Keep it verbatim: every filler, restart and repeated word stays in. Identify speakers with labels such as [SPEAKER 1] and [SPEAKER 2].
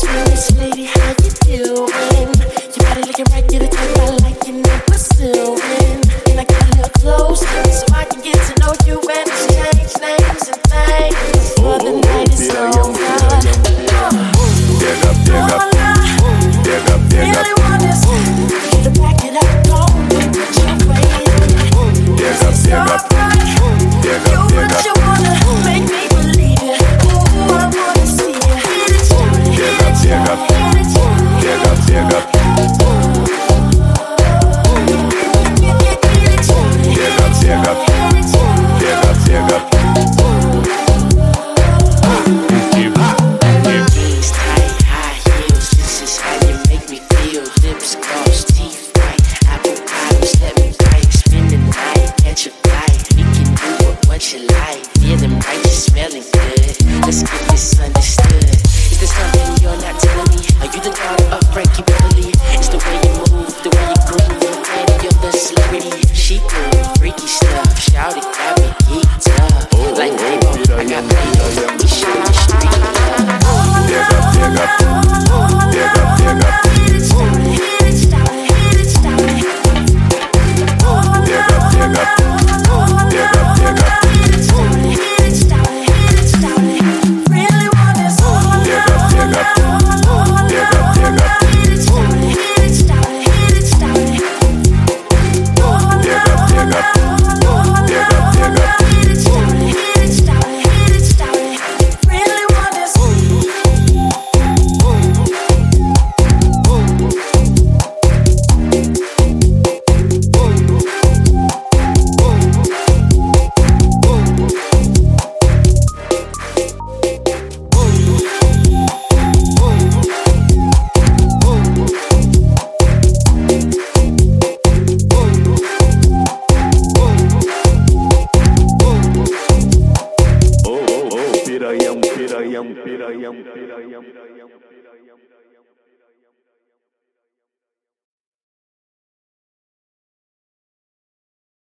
[SPEAKER 1] Miss Lady, how you doing? Your body looking right, get a type I like, you know pursuing. And I got a little close, so I can get to know you and exchange names and things before the night is over.
[SPEAKER 2] Dig up, dig up, dig up, dig up.
[SPEAKER 1] Really want this, you to back it up, don't put your weight in it.
[SPEAKER 2] Dig up, dig up, dig up,
[SPEAKER 1] You
[SPEAKER 2] dig
[SPEAKER 1] what you
[SPEAKER 2] up.
[SPEAKER 1] wanna, make me believe it. Ooh, I wanna see it.
[SPEAKER 2] Dig up, dig up, dig up, dig up. Dig up, dig up, dig up, dig up.
[SPEAKER 1] Jeans tight, high heels, this is how you make me feel. Lips gloss, teeth white, apple bottoms, let me bite. Spend the night, catch a flight. We can do it what you like. Feeling right, you smelling good. Let's get this understood. Is there something you're not telling me? Are you the daughter of Frankie Beverly? It's the way you move, the way you groove, the way that you're the celebrity. She good, freaky stuff. Shout it, got me geeked up. Like Rainbow, I got Rainbow. We shoot the street.
[SPEAKER 2] Dig up, dig up, dig up, dig up. Dig up, dig up, dig up, dig up.
[SPEAKER 1] Really want this.
[SPEAKER 2] Dig up, dig up, dig up, dig up. Dig up, dig up, dig up, dig up.
[SPEAKER 1] Really want this.
[SPEAKER 2] Oh, oh, oh, pirayam, pirayam, pirayam, pirayam.